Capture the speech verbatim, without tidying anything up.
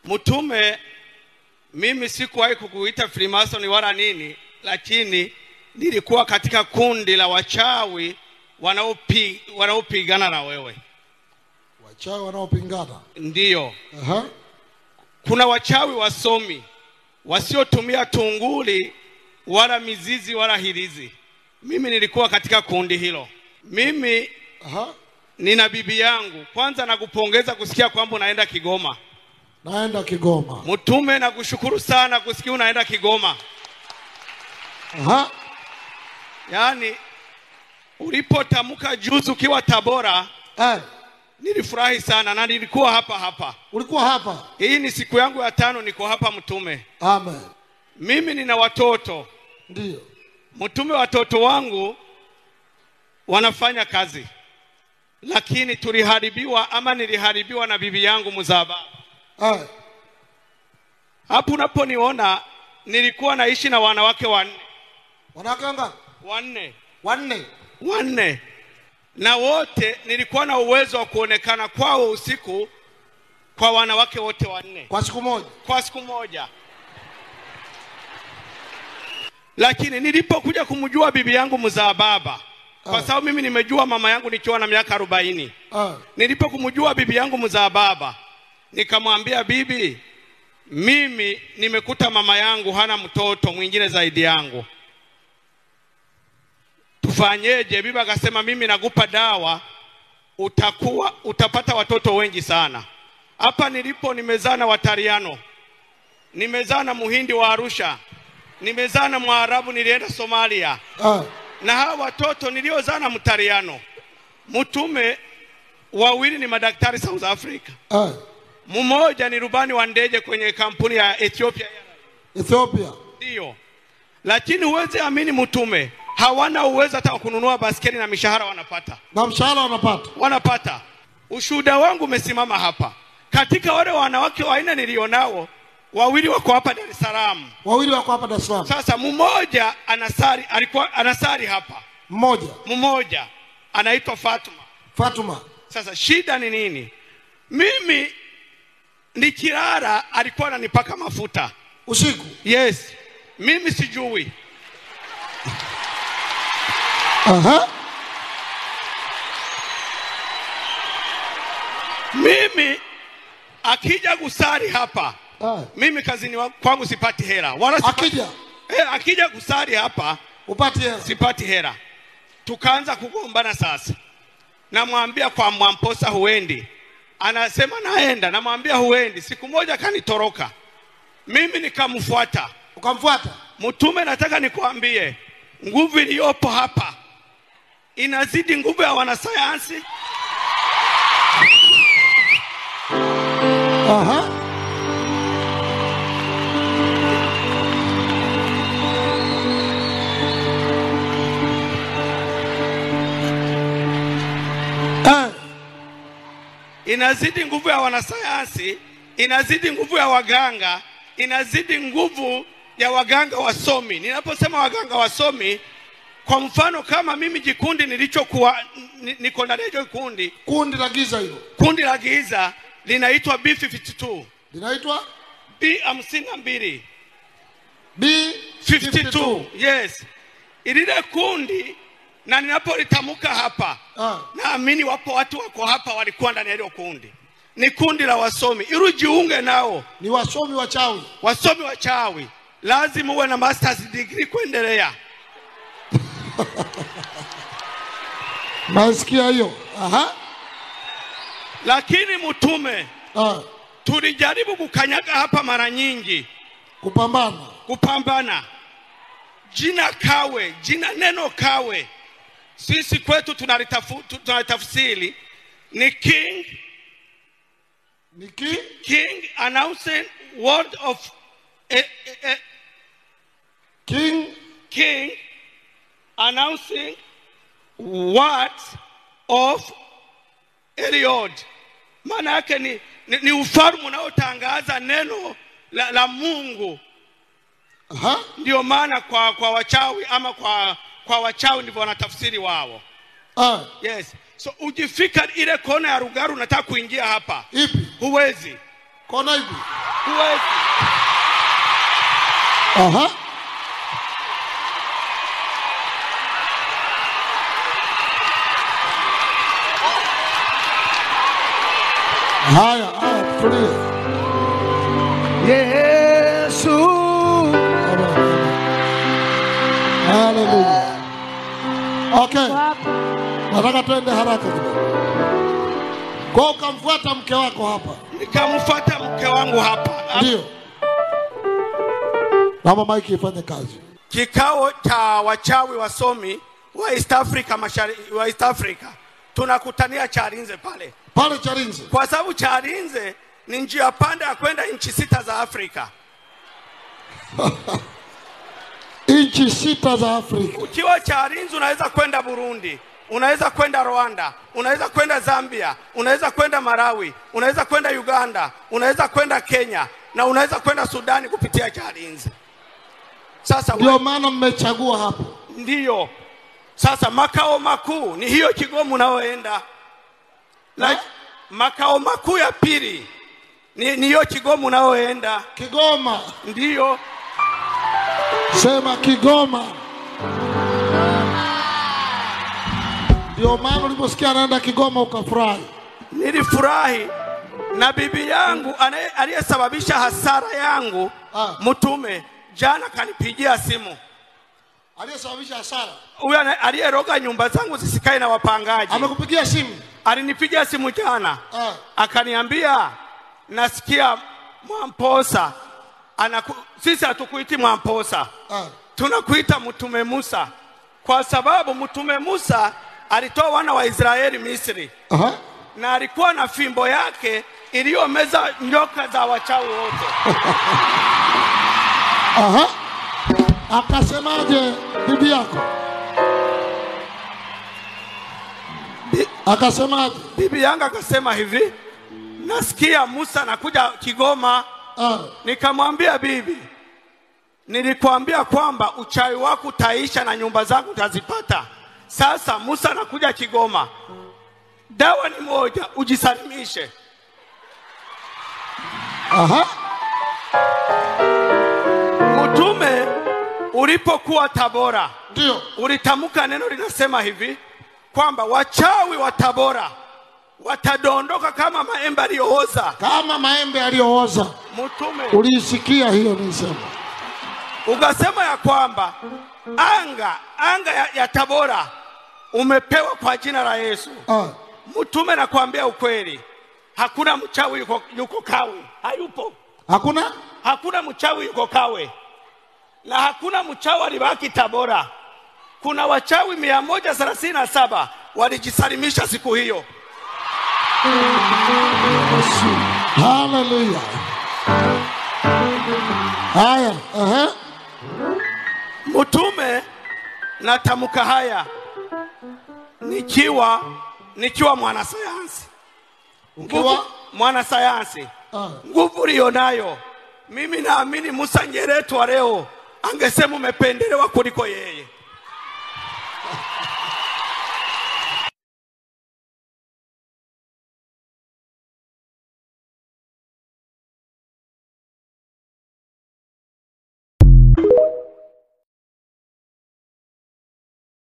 Mtume, mimi sikuwahi kukuita Freemason wala nini, lakini nilikuwa katika kundi la wachawi wanaopi wanaopigana na wewe. Wachawi wanaopingana? Ndiyo. Aha. Kuna wachawi wasomi wasiotumia tunguli wala mizizi wala hirizi. Mimi nilikuwa katika kundi hilo. Mimi Aha. nina bibi yangu. Kwanza nakupongeza kusikia kwamba unaenda Kigoma. Naenda Kigoma. Mtume, nakushukuru sana kusikia unaenda Kigoma. Aha. Yaani ulipotamka juzi ukiwa Tabora, eh, nilifurahi sana na nilikuwa hapa hapa. Ulikuwa hapa? Hii ni siku yangu ya tano niko hapa Mtume. Amen. Mimi nina watoto. Ndiyo. Mtume, watoto wangu wanafanya kazi. Lakini tuliharibiwa ama niliharibiwa na bibi yangu mzaba. Eh. Hapo unaponiona nilikuwa naishi na wanawake wanne. Wanawake wangapi? Wanne. Wanne. Wanne. Na wote nilikuwa na uwezo wa kuonekana kwao usiku kwa wanawake wote wanne. Kwa siku moja? Kwa siku moja. Lakini nilipokuja kumjua bibi yangu mzaa baba, kwa sababu mimi nimejua mama yangu nikiwa na miaka arobaini. Uh. Nilipokumjua bibi yangu mzaa baba, nikamwambia bibi, mimi nimekuta mama yangu hana mtoto mwingine zaidi yangu. Tufanyeje? Bibi akasema mimi nakupa dawa, utakuwa utapata watoto wengi sana. Hapa nilipo nimezaa na Watariano, nimezaa na Muhindi wa Arusha, nimezaa na Mwarabu nilienda Somalia. Uh. Na hawa watoto niliozaa na Mtariano, Mtume, wawili ni madaktari South Africa. Uh. Mmoja ni rubani wa ndege kwenye kampuni ya Ethiopia. Ethiopia. Ndio. Lakini huwezi amini Mtume, hawana uwezo hata kununua baskeli na mishahara wanapata. Na mshahara wanapata? Wanapata. Ushuhuda wangu umesimama hapa. Katika wale wanawake wa aina nilionao, wawili wako hapa Dar es Salaam. Wawili wako hapa Dar es Salaam. Sasa mmoja anasari, alikuwa anasari hapa. Mmoja. Mmoja anaitwa Fatuma. Fatuma. Sasa shida ni nini? Mimi nikilala alikuwa ananipaka mafuta usiku. Yes. Mimi sijui. Aha. Mimi akija kusari hapa, ah, mimi kazini kwangu sipati hela. Wala sipati, akija eh, akija kusari hapa upati hela? Sipati hela. Tukaanza kugombana sasa. Namwambia kwa Mwamposa huendi. Anasema naenda. Namwambia huendi. Siku moja kanitoroka. Mimi nikamfuata. Ukamfuata? Mtume, nataka nikuambie, nguvu iliyopo hapa inazidi nguvu ya wanasayansi. Aha. Ah. Inazidi nguvu ya wanasayansi, inazidi nguvu ya waganga, inazidi nguvu ya waganga wasomi. Ninaposema waganga wasomi, kwa mfano kama mimi jikundi nilichokuwa niko ndani ya kundi, kundi la giza hilo. Kundi la giza linaitwa B fifty two. Linaitwa B hamsini na mbili. B fifty two. Yes. Ilile kundi, na ninapolitamka hapa, ah, naamini wapo watu wako hapa walikuwa ndani ya hilo kundi. Ni kundi la wasomi. Ili jiunge nao. Ni wasomi wachawi. Wasomi wachawi. Lazima uwe na masters degree kuendelea. Nasikia hiyo. Aha. Lakini Mtume, ah, tulijaribu kukanyaga hapa mara nyingi. Kupambana. Kupambana. Jina Kawe, jina neno Kawe, sisi kwetu tunalitafsiri ni king. Ni king? King announcing word of eh, eh, king. King announcing words of Eliod. Maana yake ni, ni, ni ufalme unaotangaza neno la, la Mungu. Aha. Ndio maana kwa kwa wachawi ama kwa kwa wachawi ndivyo wanatafsiri wao. Ah. Yes. So ujifika ile kona ya Rugaru unataka kuingia hapa. Ipi? Huwezi. Kona ipi? huwezi. Aha. Haya, haya, tulie. Yesu. Hallelujah. Okay. Nataka tuende haraka kidogo. Kwa ukamfuata mke wako hapa. Nikamfuata mke wangu hapa. Ndio. Naomba maiki ifanye kazi. Kikao cha wachawi wasomi wa East Africa mashariki wa East Africa. Tunakutania Chalinze pale. Pale Chalinze. Kwa sababu Chalinze ni njia panda ya kwenda nchi sita za Afrika. Nchi sita za Afrika. Ukiwa Chalinze unaweza kwenda Burundi, unaweza kwenda Rwanda, unaweza kwenda Zambia, unaweza kwenda Malawi, unaweza kwenda Uganda, unaweza kwenda Kenya na unaweza kwenda Sudani kupitia Chalinze. Sasa ndio maana mmechagua hapo. Ndio. Sasa makao makuu ni hiyo Kigoma unaoenda. Na makao makuu ya pili ni ni hiyo Kigoma unaoenda. Kigoma. Ndio. Sema Kigoma. Ndio maana uliposikia anaenda Kigoma ukafurahi. Nilifurahi na bibi yangu aliyesababisha hasara yangu ah. Mtume jana kanipigia simu. Aliyesababisha hasara? Huyo aliyeroga nyumba zangu zisikae na wapangaji. Amekupigia simu? Alinipigia simu jana. Ah. Akaniambia nasikia Mwamposa anaku, sisi hatukuiti Mwamposa. Ah. Tunakuita Mtume Musa. Kwa sababu Mtume Musa alitoa wana wa Israeli Misri. Aha. Na alikuwa na fimbo yake iliyomeza nyoka za wachawi wote. Aha. Akasemaje bibi yako? Bi, akasemaje? Bibi yangu akasema hivi, nasikia Musa anakuja Kigoma. Ah. Nikamwambia bibi, nilikwambia kwamba uchawi wako utaisha na nyumba zangu utazipata. Sasa Musa anakuja Kigoma. Dawa ni moja, ujisalimishe. Aha. Mtume ulipokuwa Tabora, ndio ulitamka neno linasema hivi kwamba wachawi wa Tabora watadondoka kama maembe yaliyooza. Kama maembe yaliyooza. Mtume ulisikia hiyo nisema. Ukasema ya kwamba anga anga ya, ya Tabora umepewa kwa jina la Yesu. Ah. Mtume nakwambia ukweli, hakuna mchawi yuko, yuko Kawe. Hayupo. Hakuna? Hakuna mchawi yuko Kawe. Na hakuna mchawi alibaki Tabora. Kuna wachawi mia moja thelathini na saba walijisalimisha siku hiyo. Hallelujah. Haya, aha. Mtume natamka haya nikiwa nikiwa mwanasayansi. Ukiwa mwanasayansi. Ah. Nguvu ulionayo. Mimi naamini Musa Nyeretu wa leo angesema umependelewa kuliko yeye.